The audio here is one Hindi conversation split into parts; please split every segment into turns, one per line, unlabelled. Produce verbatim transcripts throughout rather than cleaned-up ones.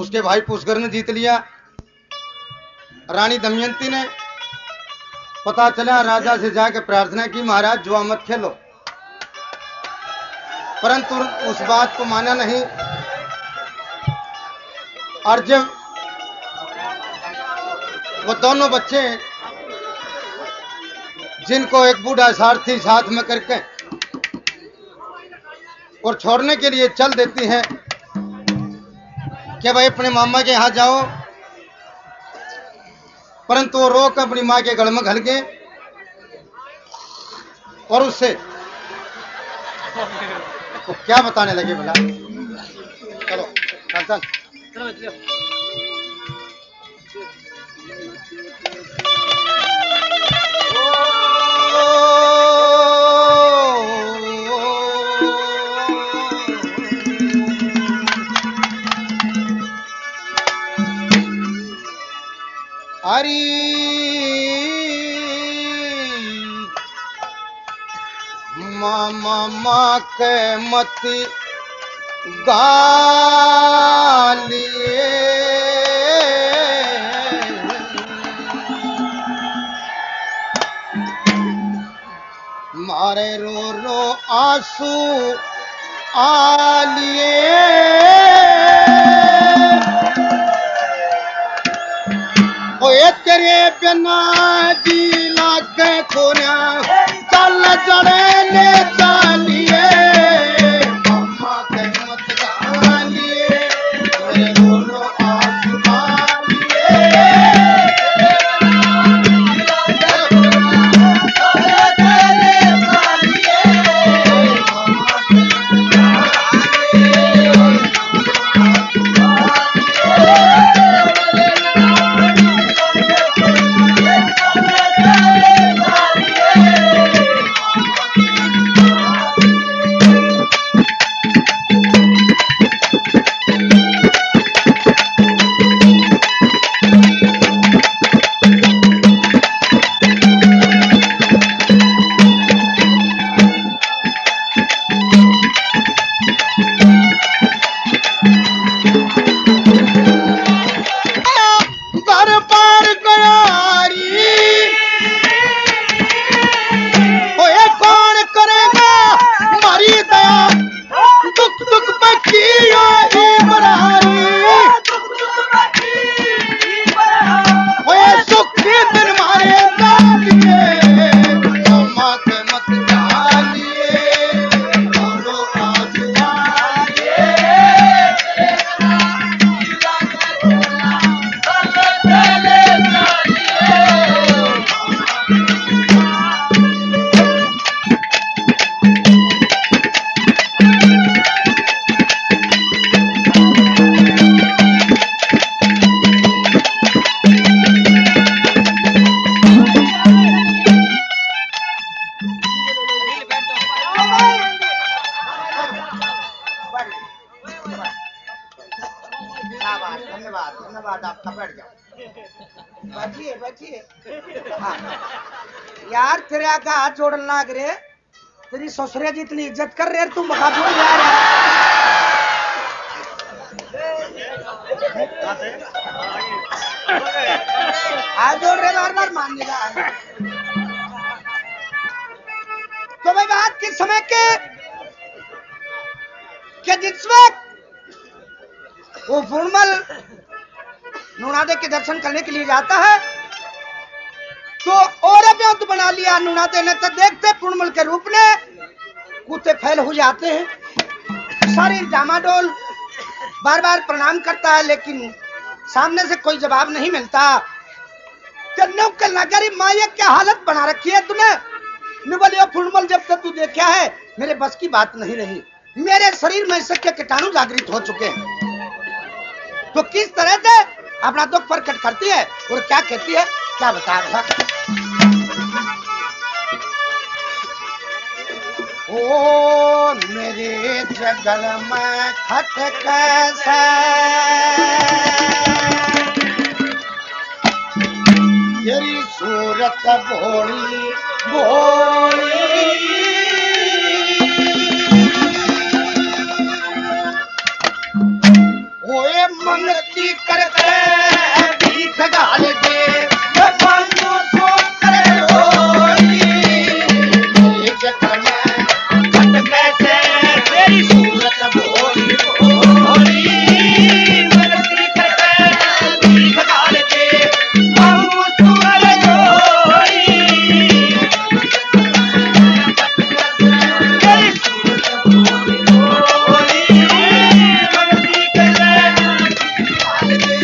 उसके भाई पुष्कर ने जीत लिया। रानी दमयंती ने पता चला राजा से जाकर प्रार्थना की, महाराज जुआ मत खेलो, परंतु उस बात को माना नहीं। और जब वो दोनों बच्चे जिनको एक बूढ़ा सारथी साथ में करके और छोड़ने के लिए चल देती है कि भाई अपने मामा के यहाँ जाओ, परंतु वो रोक अपनी माँ के गल में घल गए और उससे तो क्या बताने लगे भला। चलो चल चल हरी मामा माँ के मत गालिए, मारे रो रो आंसू आलिए, ओए तेरे बिना जी लागे खोना चल जड़े ले चालिए, मामा के मत गालिए, मेरे रो रो आंसू आलिए, यार तेरे आका हाथ जोड़न लाग रे, तेरी ससुरे जी इतनी इज्जत कर रहे, तुम बता दो यार। हाथ जोड़ रहे बार बार मान लेगा। तो भाई बात किस समय के कि जिस वक्त वो फूलमल नूनादे के दर्शन करने के लिए जाता है तो और व्योत बना लिया नूनादे ने, तो देखते पूर्णमल के रूप ने कूते फैल हो जाते हैं। सारी डामाडोल बार बार प्रणाम करता है लेकिन सामने से कोई जवाब नहीं मिलता। कन्नों के नगरी माया क्या हालत बना रखी है तूने। बोलियो पूर्णमल जब तक तू देखा है मेरे बस की बात नहीं रही, मेरे शरीर में शक के कीटाणु जागृत हो चुके हैं। तो किस तरह से अपना दुख प्रकट करती है और क्या कहती है क्या बता रहा। ओ मेरे जगल में खट कैसे तेरी सूरत भोली भोली, ओए मृत्यु करते भीख गाल दे ये पांडु सो करे होई मेरे चक्कर में खट कैसे तेरी सूरत भोली भोली मृत्यु करते भीख गाल दे पांडु सो करे होई तेरी सूरत भोली भोली मृत्यु करते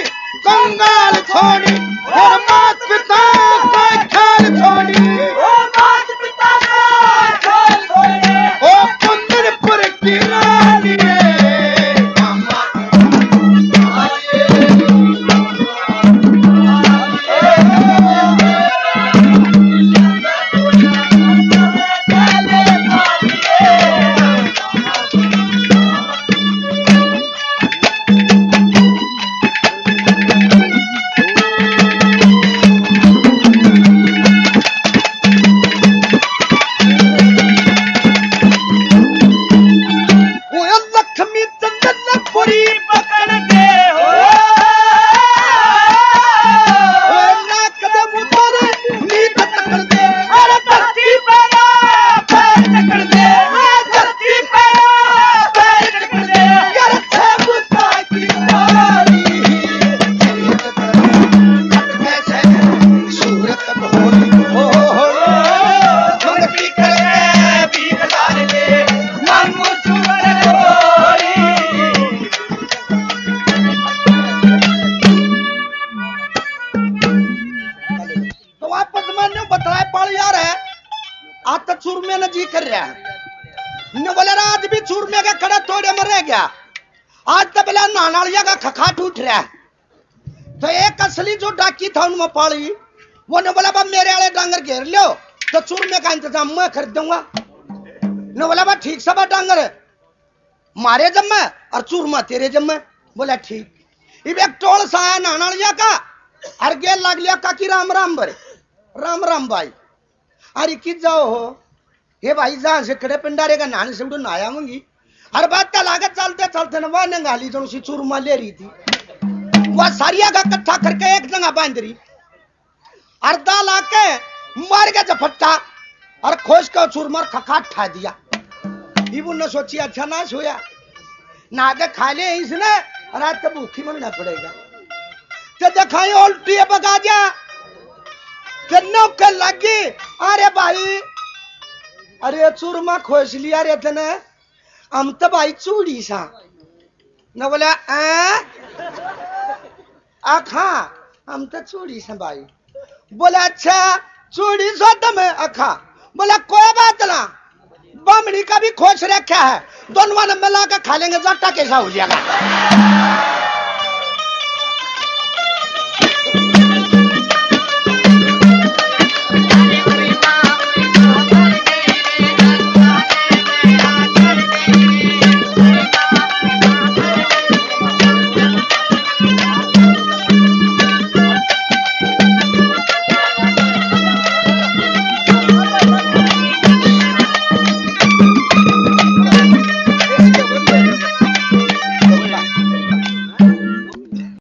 कंगाल छोड़ी और मात पिता का ख्याल छोड़ी
ओ मात पिता का ख्याल छोड़े
ओ कुंदनपुर की रानी चूरमे ने जी कर रहा है न बोले आज भी चूरमे का खड़ा थोड़े में रह गया आज तो बोला नानालिया का खखाट उठ रहा है तो एक असली जो डाकी था उनमें पाली वो ने बोला मेरे वाले डांगर घेर लो तो चूरमे का इंतजाम मैं कर दूंगा न बोला बा ठीक सब डांगर मारे जम्मे और चूरमा तेरे जम्मे बोला ठीक इब एक टोल सा है नानालिया का और गेल लग लिया का की राम राम बरे राम राम भाई अरे कि जाओ हो हे भाई जहां से खड़े पिंडारे का नानी से उड़ो नाया मंगी हर बात का लागत चलते चलते न वह नंगाली जो सी चूरमा ले रही थी वह सारिया का इकट्ठा करके एक नंगा बांध रही अर्धा लाके मार के झपट्टा और खोज का चूरमा खखाट ठा दिया इबू ने सोची अच्छा ना सोया ना के खा ले इसने रात को भूखी मरना पड़ेगा तो दिखाई उल्टी बगा जा नौकर लगी अरे भाई अरे चूरमा खोज लिया रे तने हम तो भाई चूड़ी सा न बोला आखा हम तो चूड़ी सा भाई बोला अच्छा चूड़ी सो तुम अखा बोला कोई बात ना बमड़ी का भी खोज रखा है दोनों ने मिला के खा लेंगे जट्टा कैसा हो जाएगा